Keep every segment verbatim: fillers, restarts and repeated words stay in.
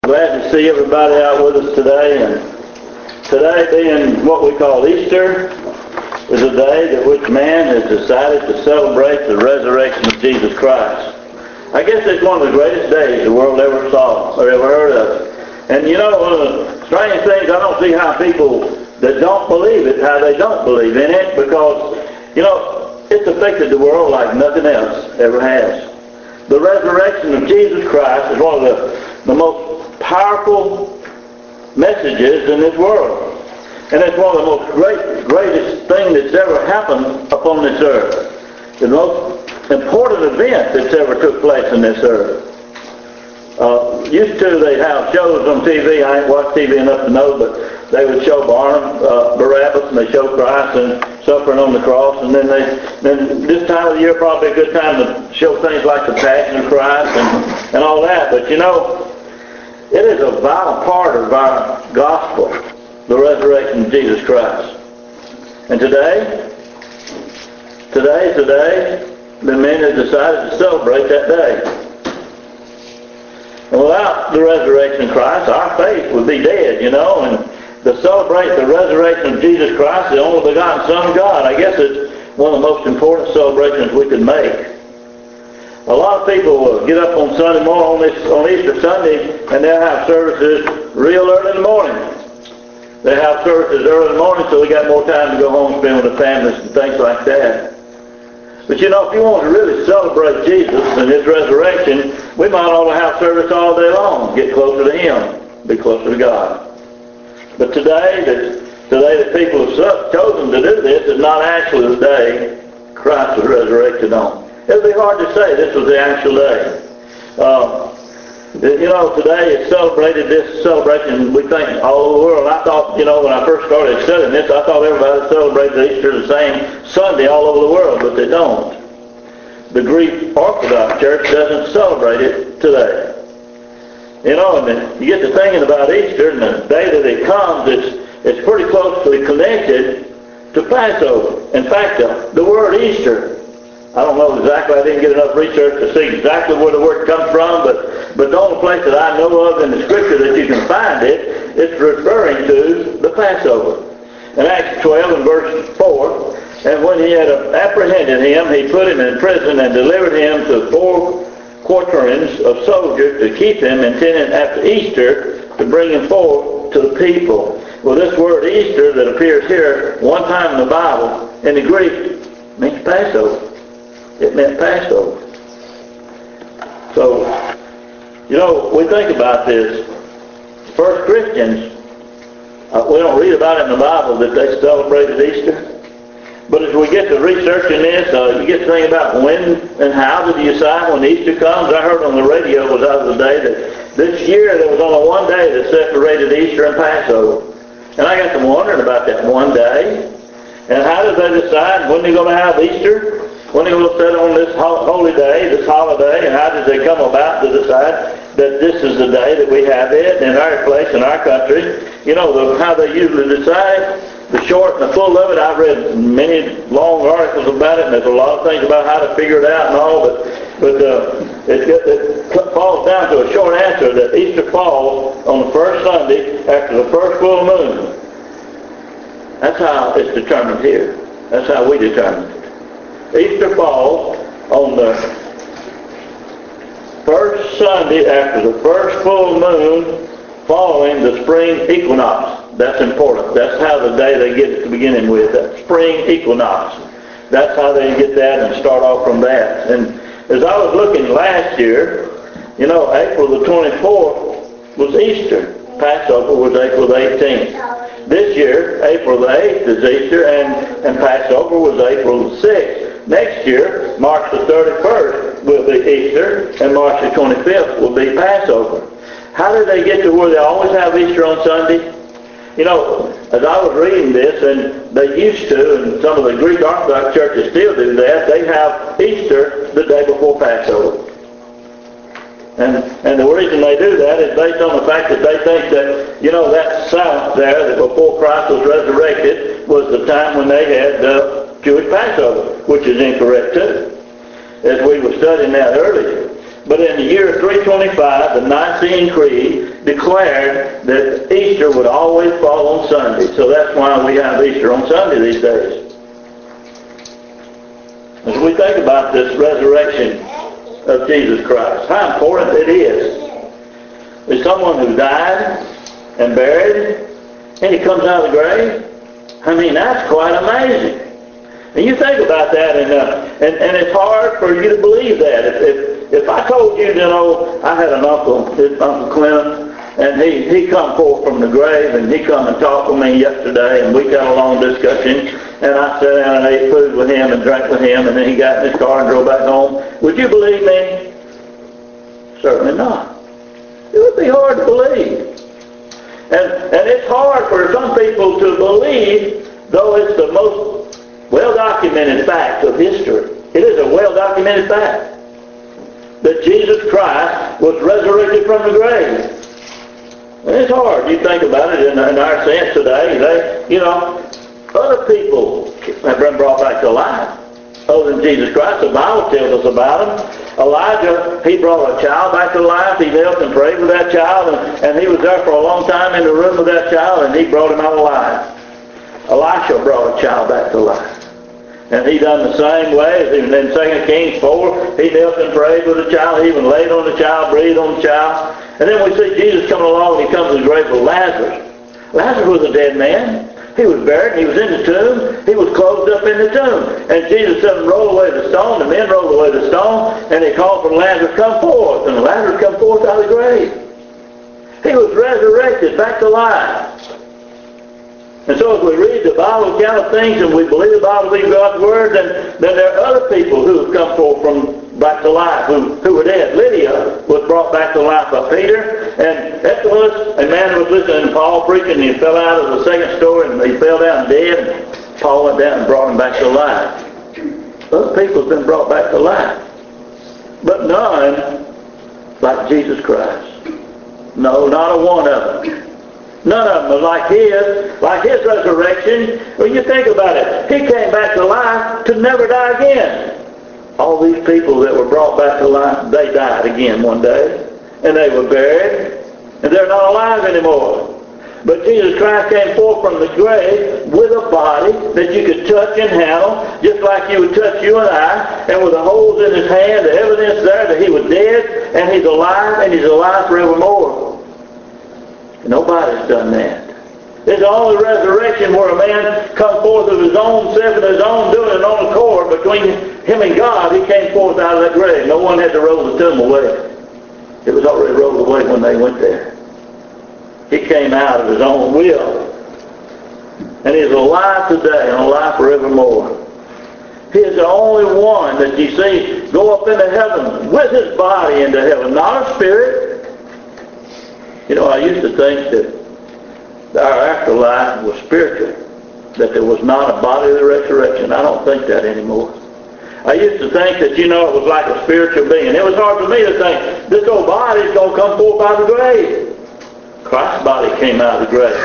Glad to see everybody out with us today, and today being what we call Easter is a day that which man has decided to celebrate the resurrection of Jesus Christ. I guess it's one of the greatest days the world ever saw or ever heard of. And you know, one of the strange things, I don't see how people that don't believe it, how they don't believe in it, because, you know, it's affected the world like nothing else ever has. The resurrection of Jesus Christ is one of the, the most powerful messages in this world. And it's one of the most great, greatest things that's ever happened upon this earth. The most important event that's ever took place in this earth. Uh, used to they have shows on T V. I ain't watched T V enough to know, but they would show Barnum, uh, Barabbas, and they show Christ and suffering on the cross. And then they, then this time of the year probably a good time to show things like the Passion of Christ and, and all that. But you know, it is a vital part of our gospel, the resurrection of Jesus Christ. And today, today, today, the men have decided to celebrate that day. And without the resurrection of Christ, our faith would be dead, you know, and to celebrate the resurrection of Jesus Christ, the only begotten Son of God, I guess it's one of the most important celebrations we could make. A lot of people will get up on Sunday morning, on, this, on Easter Sunday, and they'll have services real early in the morning. They have services early in the morning so they got more time to go home and spend with the families and things like that. But you know, if you want to really celebrate Jesus and His resurrection, we might ought to have service all day long, get closer to Him, be closer to God. But today, that today that people have chosen to do this is not actually the day Christ was resurrected on. It would be hard to say this was the actual day. Uh, you know, today is celebrated, this celebration, we think all over the world. And I thought, you know, when I first started studying this, I thought everybody celebrated Easter the same Sunday all over the world, but they don't. The Greek Orthodox Church doesn't celebrate it today. You know, and then you get to thinking about Easter, and the day that it comes, it's, it's pretty closely connected to Passover. In fact, the, the word Easter, I don't know exactly, I didn't get enough research to see exactly where the word comes from, but, but the only place that I know of in the Scripture that you can find it, it's referring to the Passover. In Acts twelve and verse four, and when he had apprehended him, he put him in prison and delivered him to four quaternions of soldiers to keep him, intending after Easter to bring him forth to the people. Well, this word Easter that appears here one time in the Bible, in the Greek, means Passover. It meant Passover. So, you know, we think about this. First Christians, uh, we don't read about it in the Bible that they celebrated Easter. But as we get to researching this, uh, you get to think about when and how did you decide when Easter comes. I heard on the radio was the other day that this year there was only one day that separated Easter and Passover. And I got to wondering about that one day. And how did they decide when they're going to have Easter? When they're going to sit on this holy day, this holiday, and how did they come about to decide that this is the day that we have it in our place, in our country? You know, the, how they usually decide, the short and the full of it. I've read many long articles about it, and there's a lot of things about how to figure it out and all, but, but uh, it, it falls down to a short answer that Easter falls on the first Sunday after the first full moon. That's how it's determined here. That's how we determine it. Easter falls on the first Sunday after the first full moon following the spring equinox. That's important. That's how the day they get it to beginning with, that spring equinox. That's how they get that and start off from that. And as I was looking last year, you know, April the twenty-fourth was Easter. Passover was April the eighteenth. This year, April the eighth is Easter, and, and Passover was April the sixth. Next year, March the thirty-first will be Easter, and March the twenty-fifth will be Passover. How did they get to where they always have Easter on Sunday? You know, as I was reading this, and they used to, and some of the Greek Orthodox churches still do that, they have Easter the day before Passover. And and the reason they do that is based on the fact that they think that, you know, that Sabbath there, that before Christ was resurrected, was the time when they had the Jewish Passover, which is incorrect too, as we were studying that earlier. But in the year three twenty-five, the Nicene Creed declared that Easter would always fall on Sunday. So that's why we have Easter on Sunday these days. As we think about this resurrection of Jesus Christ, how important it is. There's someone who died and buried, and he comes out of the grave. I mean, that's quite amazing. And you think about that, and uh, and, and it's hard for you to believe that. If, if if I told you, you know, I had an uncle, his Uncle Clement, and he, he come forth from the grave, and he come and talked with me yesterday, and we got a long discussion, and I sat down and ate food with him and drank with him, and then he got in his car and drove back home. Would you believe me? Certainly not. It would be hard to believe. And, and it's hard for some people to believe, though it's the most well-documented fact of history. It is a well-documented fact that Jesus Christ was resurrected from the grave. And it's hard. You think about it in, in our sense today. They, you know, other people have been brought back to life other than Jesus Christ. The Bible tells us about him. Elijah, he brought a child back to life. He knelt and prayed with that child, and, and he was there for a long time in the room with that child, and he brought him out alive. Elisha brought a child back to life. And he done the same way. Even in Second Kings four, he knelt and prayed with the child. He even laid on the child, breathed on the child. And then we see Jesus coming along, and he comes to the grave with Lazarus. Lazarus was a dead man. He was buried, and he was in the tomb. He was closed up in the tomb. And Jesus said, roll away the stone. The men rolled away the stone, and they called for Lazarus, come forth. And Lazarus come forth out of the grave. He was resurrected back to life. And so if we read the Bible account of things and we believe the Bible, believe God's Word, then, then there are other people who have come forth from back to life, who, who were dead. Lydia was brought back to life by Peter. And Ephesus, a man was listening to Paul preaching, and he fell out of the second story, and he fell down dead. And Paul went down and brought him back to life. Other people have been brought back to life. But none like Jesus Christ. No, not a one of them. None of them are like his, like his resurrection. When you think about it, he came back to life to never die again. All these people that were brought back to life, they died again one day. And they were buried. And they're not alive anymore. But Jesus Christ came forth from the grave with a body that you could touch and handle, just like you would touch you and I, and with the holes in his hand, the evidence there that he was dead, and he's alive, and he's alive forevermore. Nobody's done that. It's the only resurrection where a man come forth of his own self and his own doing and own accord. Between him and God, he came forth out of that grave. No one had to roll the tomb away. It was already rolled away when they went there. He came out of his own will. And he's alive today and alive forevermore. He is the only one that you see go up into heaven with his body into heaven, not a spirit. You know, I used to think that our afterlife was spiritual, that there was not a bodily resurrection. I don't think that anymore. I used to think that, you know, it was like a spiritual being. It was hard for me to think, this old body is going to come forth out of the grave. Christ's body came out of the grave.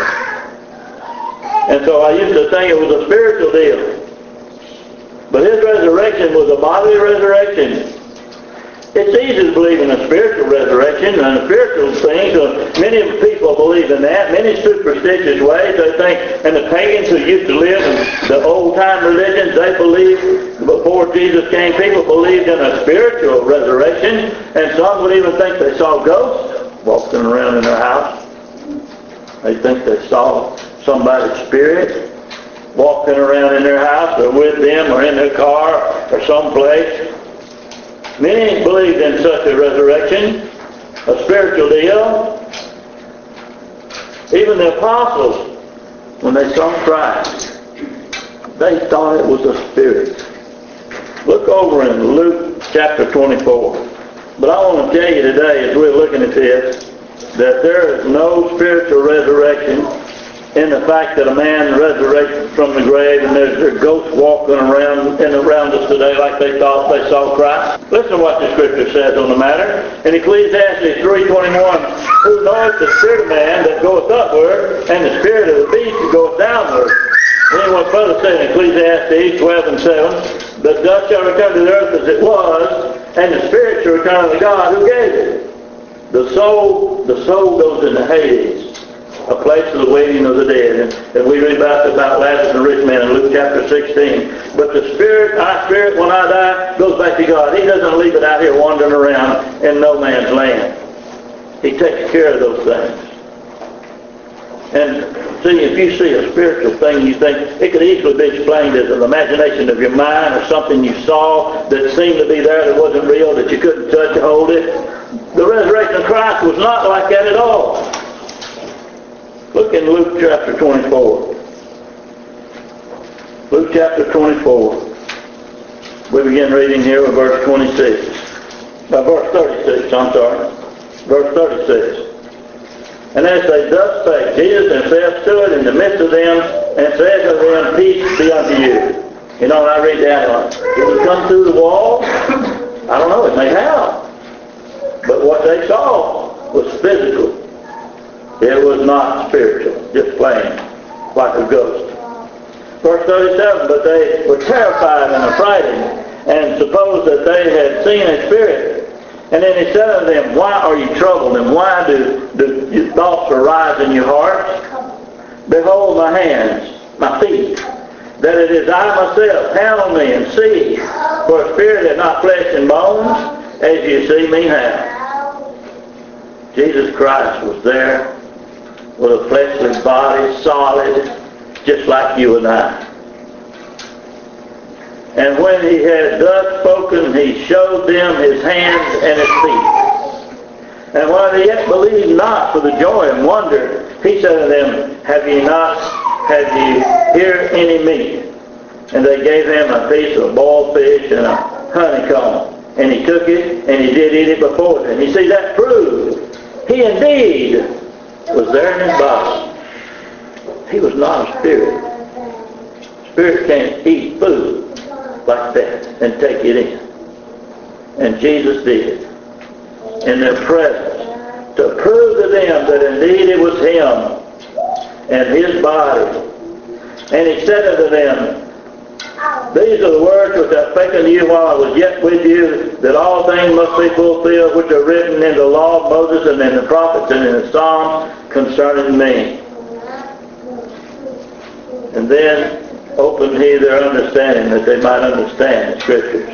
And so I used to think it was a spiritual deal. But his resurrection was a bodily resurrection. It's easy to believe in a spiritual resurrection and spiritual things. Uh, many people believe in that. Many superstitious ways. They think, and the pagans who used to live in the old-time religions, they believed, before Jesus came, people believed in a spiritual resurrection. And some would even think they saw ghosts walking around in their house. They think they saw somebody's spirit walking around in their house or with them or in their car or someplace. Many believed in such a resurrection, a spiritual deal. Even the apostles, when they saw Christ, they thought it was a spirit. Look over in Luke chapter twenty-four. But I want to tell you today, as we're looking at this, that there is no spiritual resurrection in the fact that a man resurrected from the grave and there's a ghost walking around and around us today like they thought they saw Christ. Listen to what the Scripture says on the matter. In Ecclesiastes three twenty-one, who knoweth the spirit of man that goeth upward, and the spirit of the beast that goeth downward. And then what Brother said in Ecclesiastes twelve and seven, the dust shall return to the earth as it was, and the spirits are returned to God who gave it. The soul, the soul goes into Hades, a place of the waiting of the dead. And, and we read about, about Lazarus and the rich man in Luke chapter sixteen. But the spirit, our spirit, when I die, goes back to God. He doesn't leave it out here wandering around in no man's land. He takes care of those things. And see, if you see a spiritual thing, you think it could easily be explained as an imagination of your mind or something you saw that seemed to be there that wasn't real, that you couldn't touch or hold it. The resurrection of Christ was not like that at all. Look in Luke chapter twenty-four. Luke chapter twenty-four. We begin reading here with verse twenty-six. Uh, verse thirty-six, I'm sorry. Verse thirty-six. And as they thus spake, Jesus himself stood in the midst of them and said to them, Peace be unto you. You know, when I read that, like, did he come through the wall? I don't know, it may have. But what they saw was physical. It was not spiritual, just plain, like a ghost. Verse thirty-seven, but they were terrified and affrighted, and supposed that they had seen a spirit. And then he said unto them, Why are you troubled, and why do, do your thoughts arise in your hearts? Behold my hands, my feet, that it is I myself. Handle me and see, for a spirit is not flesh and bones, as you see me now. Jesus Christ was there with a fleshly body, solid, just like you and I. And when he had thus spoken, he showed them his hands and his feet. And while they yet believed not for the joy and wonder, he said to them, Have ye not, have ye here any meat? And they gave him a piece of boiled fish and a honeycomb. And he took it, and he did eat it before them. You see, that proved he indeed was there in his body. He was not a spirit. Spirit can't eat food like that and take it in. And Jesus did in their presence to prove to them that indeed it was him and his body. And he said unto them, These are the words which I spake unto you while I was yet with you, that all things must be fulfilled which are written in the law of Moses and in the prophets and in the Psalms concerning me. And then opened he their understanding, that they might understand the Scriptures.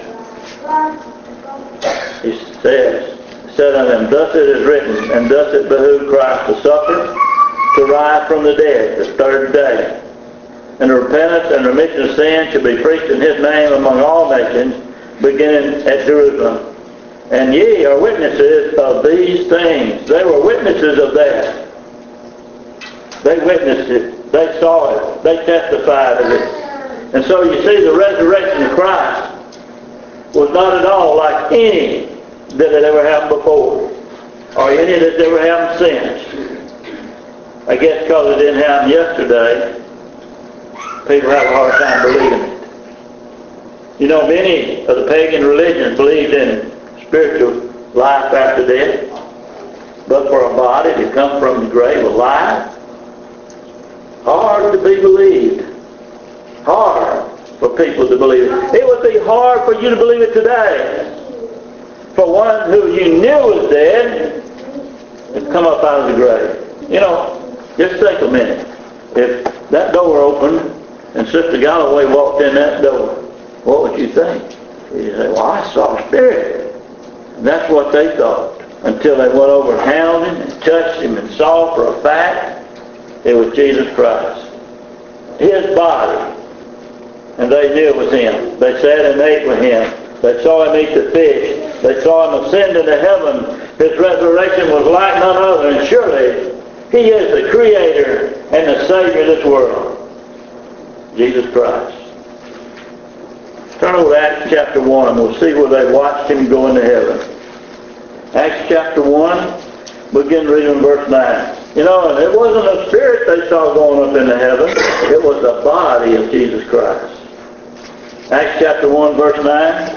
He says, said unto them, Thus it is written, and thus it behooved Christ to suffer, to rise from the dead the third day, and the repentance and remission of sin should be preached in his name among all nations, beginning at Jerusalem. And ye are witnesses of these things. They were witnesses of that. They witnessed it. They saw it. They testified of it. And so you see, the resurrection of Christ was not at all like any that had ever happened before, or any that's ever happened since. I guess because it didn't happen yesterday, people have a hard time believing it. You know, many of the pagan religions believed in spiritual life after death, but for a body to come from the grave alive, hard to be believed. Hard for people to believe it. It would be hard for you to believe it today. For one who you knew was dead to come up out of the grave. You know, just think a minute. If that door opened and Sister Galloway walked in that door, what would you think? You'd say, well, I saw a spirit. And that's what they thought. Until they went over and held him and touched him and saw for a fact it was Jesus Christ. His body. And they knew it was him. They sat and ate with him. They saw him eat the fish. They saw him ascend into heaven. His resurrection was like none other. And surely he is the creator and the Savior of this world. Jesus Christ. Turn over to Acts chapter one. We'll see where they watched him go into heaven. Acts chapter one, begin reading verse nine. You know, and it wasn't a spirit they saw going up into heaven. It was the body of Jesus Christ. Acts chapter one, verse nine.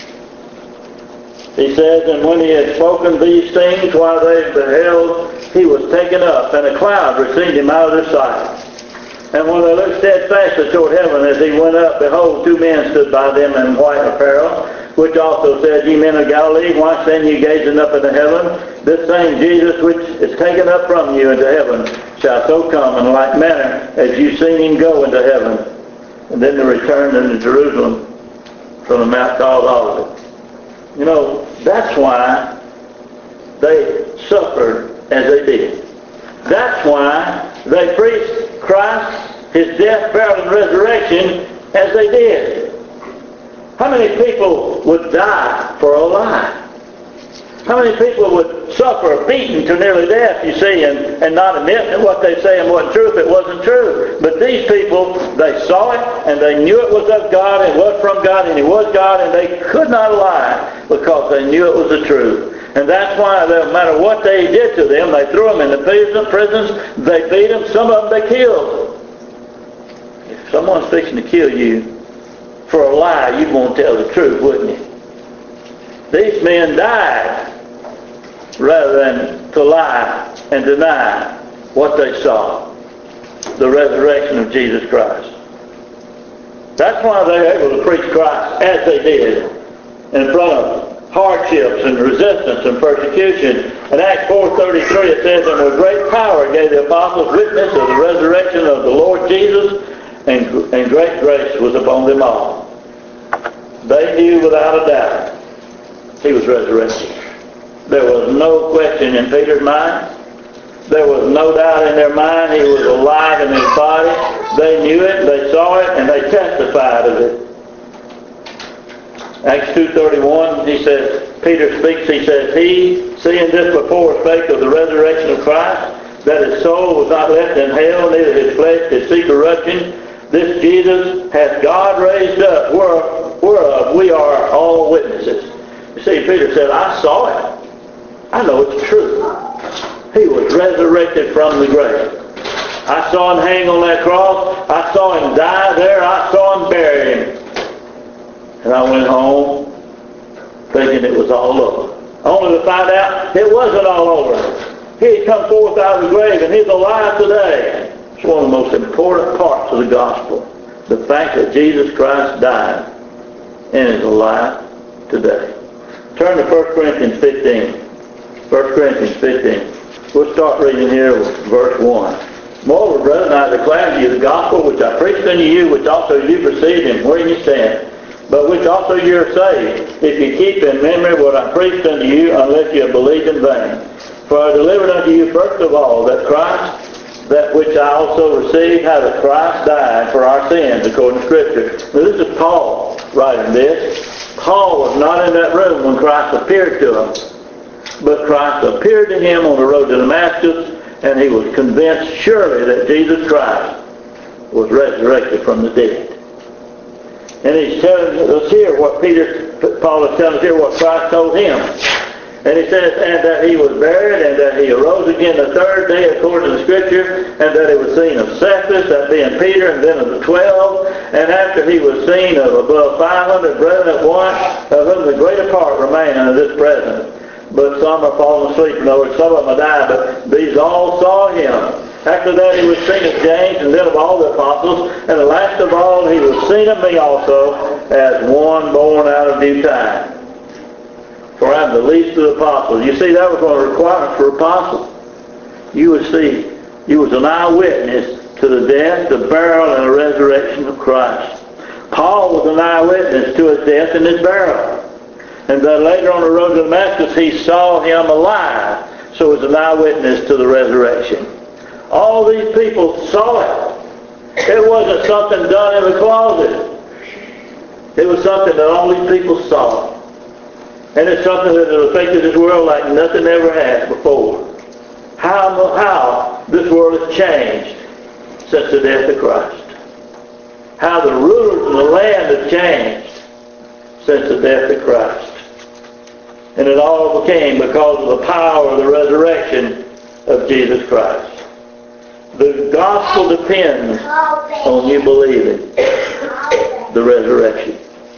He says, And when he had spoken these things while they beheld, he was taken up, and a cloud received him out of their sight. And when they looked steadfastly toward heaven as he went up, behold, two men stood by them in white apparel, which also said, Ye men of Galilee, why stand ye gazing up into heaven? This same Jesus which is taken up from you into heaven shall so come in like manner as you seen him go into heaven. And then they returned into Jerusalem from the mount called Olivet. You know, that's why they suffered as they did. That's why they preached Christ, his death, burial, and resurrection as they did. How many people would die for a lie? How many people would suffer a beating to nearly death, you see, and, and not admit that what they say wasn't true if it wasn't true? But these people, they saw it, and they knew it was of God, and it was from God, and it was God, and they could not lie because they knew it was the truth. And that's why no matter what they did to them, they threw them in the prisons, they beat them, some of them they killed. If someone's fixing to kill you for a lie, you'd want to tell the truth, wouldn't you? These men died rather than to lie and deny what they saw, the resurrection of Jesus Christ. That's why they were able to preach Christ as they did in front of hardships and resistance and persecution. In Acts four thirty-three it says, And with great power gave the apostles witness of the resurrection of the Lord Jesus, and, and great grace was upon them all. They knew without a doubt he was resurrected. There was no question in Peter's mind. There was no doubt in their mind he was alive in his body. They knew it, they saw it, and they testified of it. Acts two thirty-one, he says, Peter speaks, he says, He, seeing this before, spake of the resurrection of Christ, that his soul was not left in hell, neither his flesh did see corruption. This Jesus hath God raised up, whereof we are all witnesses. You see, Peter said, I saw it. I know it's true. He was resurrected from the grave. I saw him hang on that cross. I saw him die there. I saw him bury him. And I went home thinking it was all over. Only to find out it wasn't all over. He had come forth out of the grave and he's alive today. It's one of the most important parts of the gospel. The fact that Jesus Christ died and is alive today. Turn to First Corinthians fifteen. First Corinthians fifteen. We'll start reading here with verse one. Moreover, brethren, I declare to you the gospel which I preached unto you, which also you received, and where you stand, but which also you are saved, if you keep in memory what I preached unto you, unless you have believed in vain. For I delivered unto you first of all that Christ, that which I also received, how that Christ died for our sins, according to Scripture. Now this is Paul writing this. Paul was not in that room when Christ appeared to him. But Christ appeared to him on the road to Damascus, and he was convinced surely that Jesus Christ was resurrected from the dead. And he's telling us here what Peter, Paul is telling us here what Christ told him. And he says, and that he was buried, and that he arose again the third day according to the Scripture, and that he was seen of Cephas, that being Peter, and then of the twelve. And after he was seen of above five hundred brethren at once, of whom the greater part remain unto this present. But some are fallen asleep. In other words, some of them have died, but these all saw him. After that he was seen of James, and then of all the apostles. And the last of all he was seen of me also, as one born out of due time. For I am the least of the apostles. You see, that was one of the requirements for apostles. You would see, you was an eyewitness to the death, the burial, and the resurrection of Christ. Paul was an eyewitness to his death and his burial. And then later on the road to Damascus, he saw him alive. So he was an eyewitness to the resurrection. All these people saw it. It wasn't something done in the closet. It was something that all these people saw. And it's something that has affected this world like nothing ever has before. How, how this world has changed since the death of Christ. How the rulers of the land have changed since the death of Christ. And it all became because of the power of the resurrection of Jesus Christ. The gospel depends on you believing the resurrection.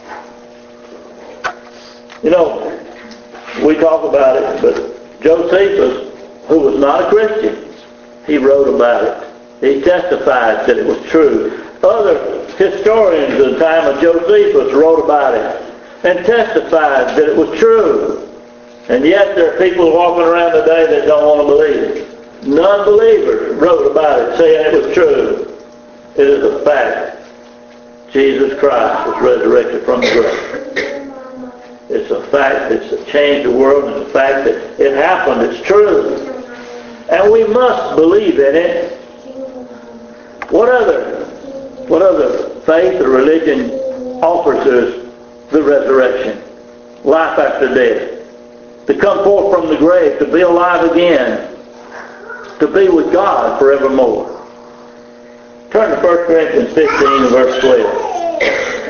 You know, we talk about it, but Josephus, who was not a Christian, he wrote about it. He testified that it was true. Other historians of the time of Josephus wrote about it. and testified that it was true. And yet there are people walking around today that don't want to believe it. Non-believers wrote about it saying it was true. It is a fact. Jesus Christ was resurrected from the grave. It's a fact. It's a changed the world. It's a fact that it happened. It's true. And we must believe in it. What other, what other faith or religion offers us the resurrection? Life after death. To come forth from the grave, to be alive again, to be with God forevermore. Turn to First Corinthians fifteen and verse twelve.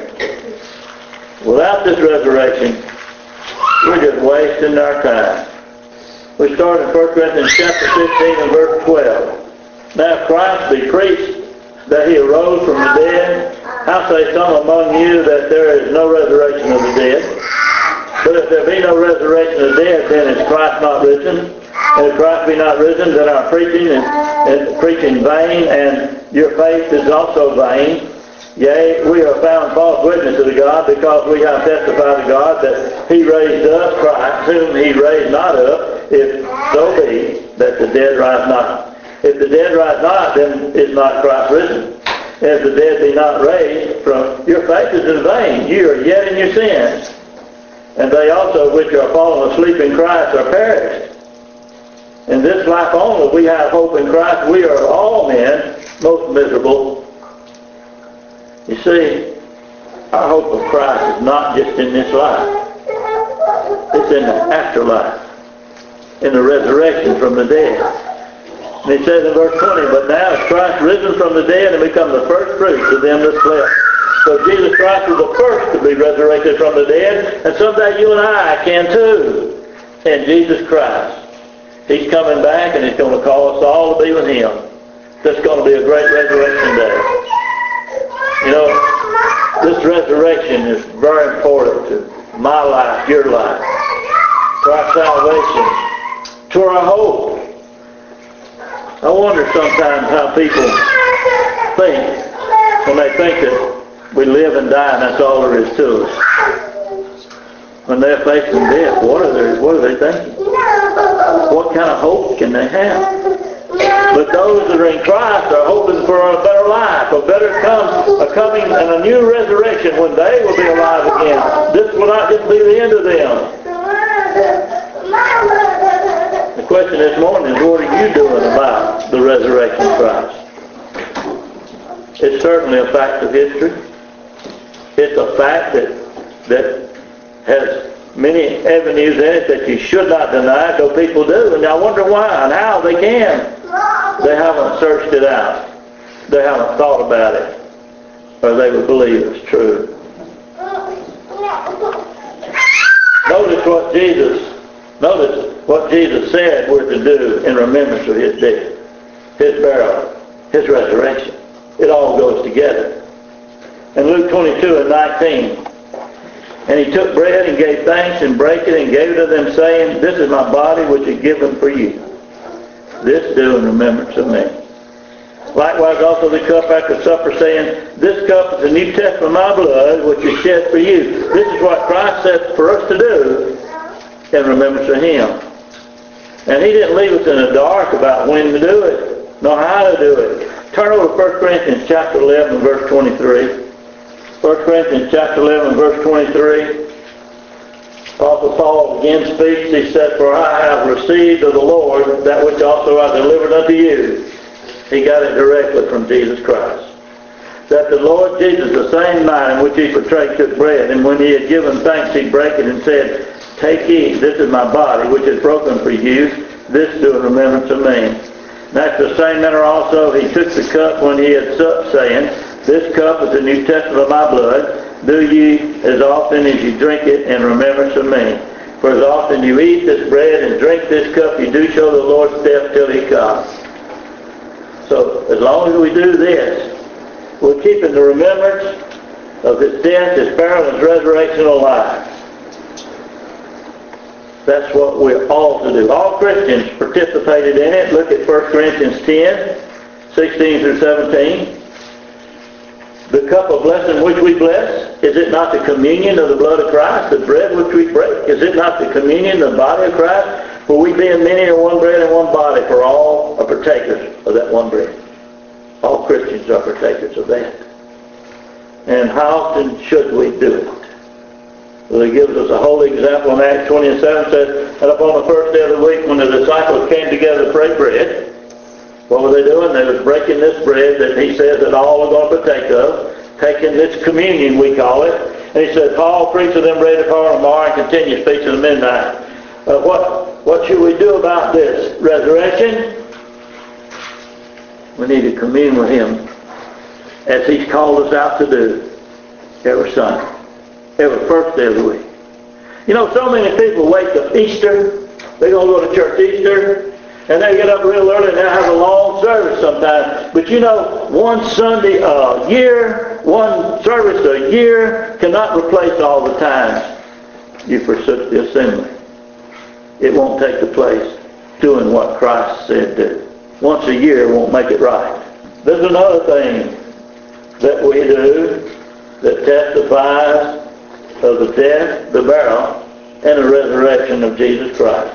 Without this resurrection, we're just wasting our time. We start in First Corinthians chapter fifteen and verse twelve. Now if Christ be preached that he arose from the dead, how say some among you that there is no resurrection of the dead? But if there be no resurrection of the dead, then is Christ not risen? And if Christ be not risen, then our preaching is, is preaching vain, and your faith is also vain. Yea, we are found false witnesses to God, because we have testified to God that he raised up Christ, whom he raised not up, if so be that the dead rise not. If the dead rise not, then is not Christ risen. And if the dead be not raised, from your faith is in vain. You are yet in your sins. And they also which are fallen asleep in Christ are perished. In this life only we have hope in Christ. We are all men most miserable. You see, our hope of Christ is not just in this life. It's in the afterlife, in the resurrection from the dead. And he says in verse twenty, but now is Christ risen from the dead and become the first fruits of them that slept. So Jesus Christ was the first to be resurrected from the dead, and someday you and I can too. And Jesus Christ, he's coming back, and he's going to call us all to be with him. That's going to be a great resurrection day. You know, this resurrection is very important to my life, your life, to our salvation, to our hope. I wonder sometimes how people think when they think that we live and die and that's all there is to us. When they're facing death, what are they, what are they thinking? What kind of hope can they have? But those that are in Christ are hoping for a better life, a better come, a coming and a new resurrection when they will be alive again. This will not just be the end of them. The question this morning is, what are you doing about the resurrection of Christ? It's certainly a fact of history. It's a fact that that has many avenues in it that you should not deny, though people do. And I wonder why and how they can. They haven't searched it out. They haven't thought about it. Or they would believe it's true. Notice what Jesus, notice what Jesus said we're to do in remembrance of his death, his burial, his resurrection. It all goes together. In Luke twenty-two and nineteen, and he took bread and gave thanks and brake it and gave it to them, saying, this is my body which is given for you. This do in remembrance of me. Likewise also the cup after supper, saying, this cup is the New Testament of my blood which is shed for you. This is what Christ said for us to do in remembrance of him. And he didn't leave us in the dark about when to do it, nor how to do it. Turn over to First Corinthians chapter eleven, verse twenty-three. First Corinthians chapter eleven, verse twenty-three. Apostle Paul again speaks. He said, for I have received of the Lord that which also I delivered unto you. He got it directly from Jesus Christ. That the Lord Jesus, the same night in which he betrayed, took bread, and when he had given thanks, he brake it and said, take, eat, this is my body, which is broken for you. This do in remembrance of me. And after the same manner also he took the cup when he had supped, saying, this cup is the New Testament of my blood. Do ye as often as you drink it in remembrance of me. For as often you eat this bread and drink this cup, you do show the Lord's death till he comes. So as long as we do this, we'll keep in the remembrance of his death, his burial, and his resurrection alive. That's what we're all to do. All Christians participated in it. Look at First Corinthians ten, sixteen through seventeen. The cup of blessing which we bless, is it not the communion of the blood of Christ? The bread which we break, is it not the communion of the body of Christ? For we being many are one bread and one body, for all are partakers of that one bread. All Christians are partakers of that. And how often should we do it? Well, he gives us a holy example in Acts twenty and seven. Says, and upon the first day of the week, when the disciples came together to break bread, what were they doing? They was breaking this bread that he says that all are going to partake of, taking this communion, we call it. And he said, Paul preached to them ready for tomorrow and continue speaking to midnight. Uh, what, what should we do about this resurrection? We need to commune with him as he's called us out to do every Sunday, every first day of the week. You know, so many people wait till Easter. They're going to go to church Easter, and they get up real early and they have a long service sometimes. But you know, one Sunday a year, one service a year cannot replace all the times you forsook the assembly. It won't take the place doing what Christ said do. Once a year won't make it right. There's another thing that we do that testifies of the death, the burial, and the resurrection of Jesus Christ.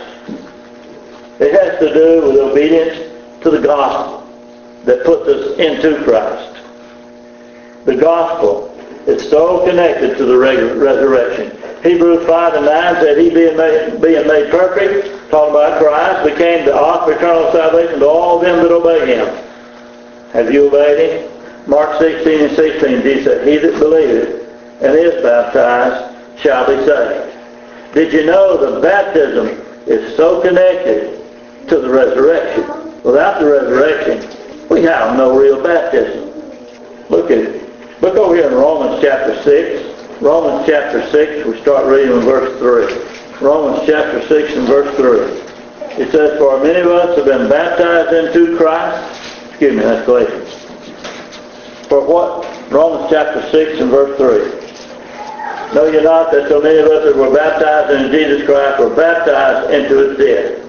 It has to do with obedience to the gospel that puts us into Christ. The gospel is so connected to the resurrection. Hebrews five and nine said, he being made, being made perfect, talking about Christ, became the author of eternal salvation to all them that obey him. Have you obeyed him? Mark sixteen and sixteen, Jesus said, he that believeth and is baptized shall be saved. Did you know the baptism is so connected to the resurrection? Without the resurrection, we have no real baptism. Look at it. Look over here in Romans chapter six. Romans chapter six, we start reading in verse three. Romans chapter six and verse three. It says, for many of us have been baptized into Christ. Excuse me, that's Galatians. For what? Romans chapter six and verse three. Know ye not that so many of us that were baptized into Jesus Christ were baptized into his death?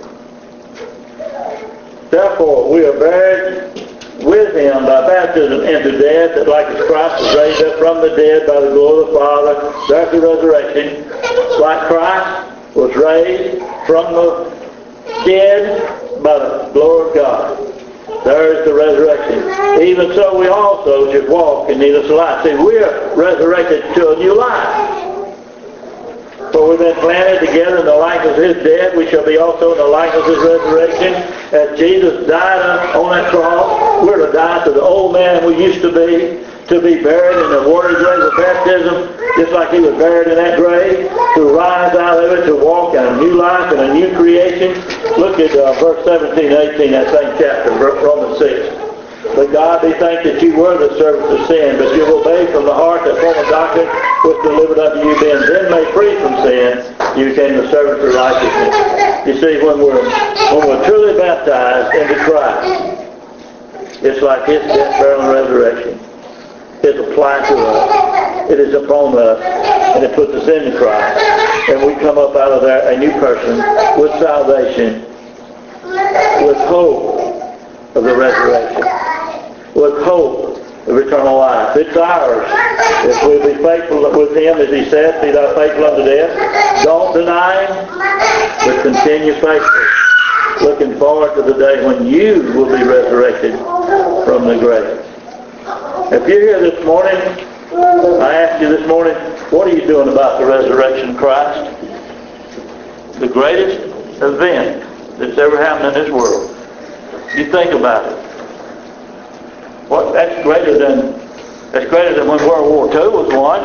Therefore, we are buried with him by baptism into death, that like as Christ was raised up from the dead by the glory of the Father, there's the resurrection. Like Christ was raised from the dead by the glory of God. There is the resurrection. Even so, we also should walk in newness of life. See, we're resurrected to a new life. For we've been planted together in the likeness of his death, we shall be also in the likeness of his resurrection. As Jesus died on that cross, we're to die to the old man we used to be, to be buried in the watery grave of baptism, just like he was buried in that grave, to rise out of it, to walk in a new life and a new creation. Look at uh, verse seventeen and eighteen, that same chapter, Romans six. But God be thanked that you were the servants of sin, but you obeyed from the heart that form of doctrine was delivered unto you, being then made free from sin, you became the servants of righteousness. You see, when we're when we're truly baptized into Christ, it's like his death, burial, and resurrection is applied to us. It is upon us, and it puts us into Christ. And we come up out of there a new person with salvation, with hope of the resurrection, with hope of eternal life. It's ours if we'll be faithful with him, as he said, be thou faithful unto death. Don't deny him, but continue faithful, looking forward to the day when you will be resurrected from the grave. If you're here this morning, I ask you this morning, what are you doing about the resurrection of Christ? The greatest event that's ever happened in this world. You think about it. What? That's greater than that's greater than when World War Two was won.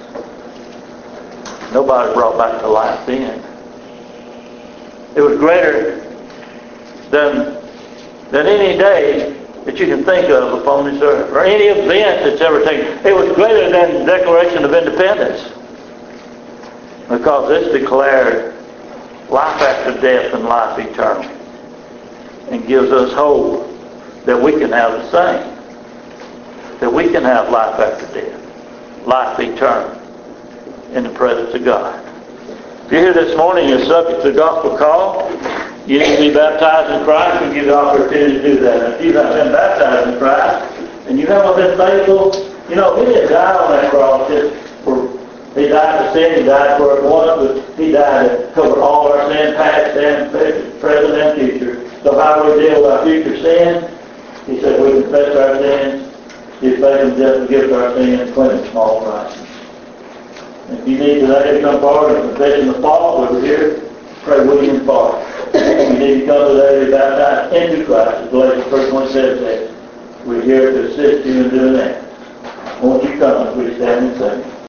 Nobody brought back to life then. It was greater than than any day that you can think of upon this earth, or any event that's ever taken. It was greater than the Declaration of Independence, because this declared life after death and life eternal, and gives us hope that we can have the same, that we can have life after death, life eternal in the presence of God. If you're here this morning, you're subject to the gospel call. You need to be baptized in Christ, and give you the opportunity to do that. If you haven't been baptized in Christ, and you haven't been faithful You know, he didn't die on that cross just for, he died for sin, he died for it once, but he died to cover all our sin, past and present and future. So how do we deal with our future sin? He said we confess our sins, His faith and just forgives our sins, cleanse us from all righteousness. If you need today to come forward and confess the fault, we're here, pray William's part. If you need to come today to be baptized into Christ, as Galatians three twenty-seven says, we're here to assist you in doing that. Won't you come as we stand and sing?